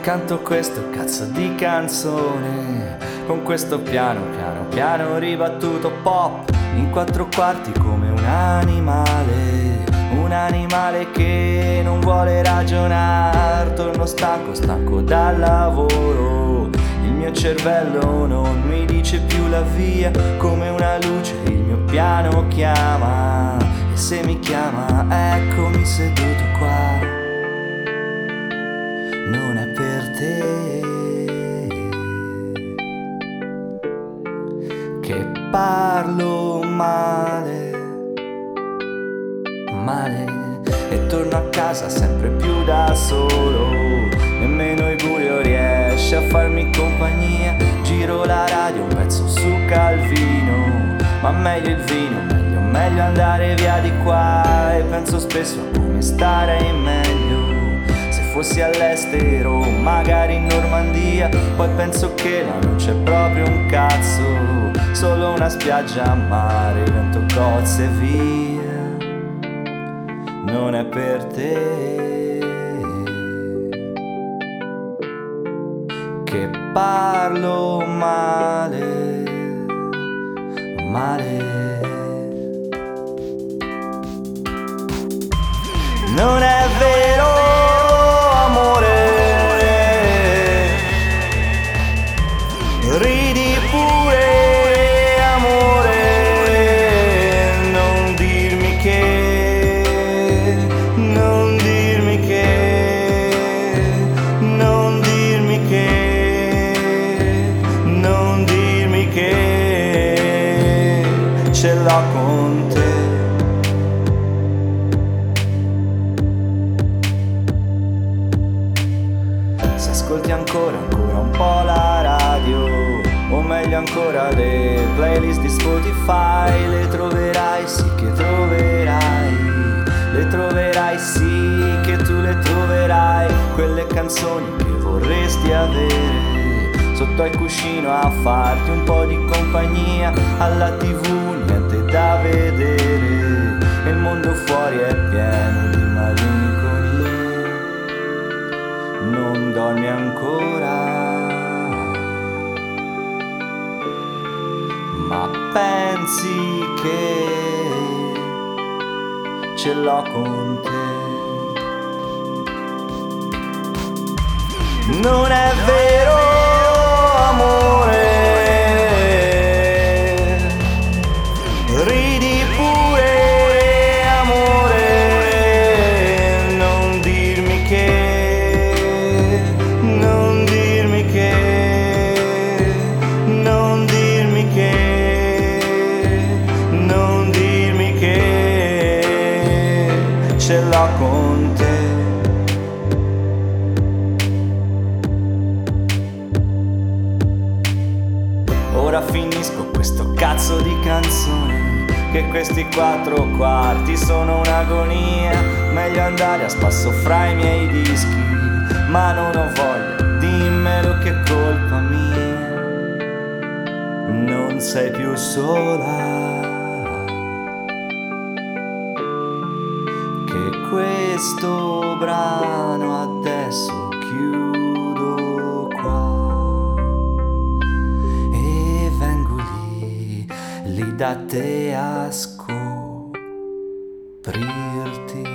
canto questo cazzo di canzone con questo piano piano piano ribattuto pop in 4/4 come un animale che non vuole ragionare. Torno stanco dal lavoro, il mio cervello non mi dice più la via, come una luce il mio piano chiama, e se mi chiama eccomi seduto qua. Non è per te che parlo male e torno a casa sempre più da solo, nemmeno il buio riesce a farmi compagnia. Giro la radio, un pezzo su Calvino, ma meglio il vino, meglio andare via di qua. E penso spesso a come stare meglio se fossi all'estero, magari in Normandia. Poi penso che là non c'è proprio un cazzo, solo una spiaggia a mare, vento, cozze e via. Non è per te che parlo male. Non è vero, amore, ridi pure, amore, non dirmi che, non dirmi che, non dirmi che, non dirmi che ce l'ho con te. Se ascolti ancora un po' la radio, o meglio ancora le playlist di Spotify, le troverai, sì che troverai, le troverai, sì che tu le troverai, quelle canzoni che vorresti avere sotto al cuscino a farti un po' di compagnia. Alla TV niente da vedere e il mondo fuori è pieno di malinconia. Non dormi ancora, ma pensi che ce l'ho con te. Non è vero, amore, ridi pure, amore, non dirmi che, non dirmi che, non dirmi che, non dirmi che ce l'ho con te. Ora finisco questo cazzo di canzone, che questi 4/4 sono un'agonia. Meglio andare a spasso fra i miei dischi, ma non ho voglia, dimmelo che è colpa mia. Non sei più sola, che questo brano adesso chiudo qua. Lì da te a scoprirti.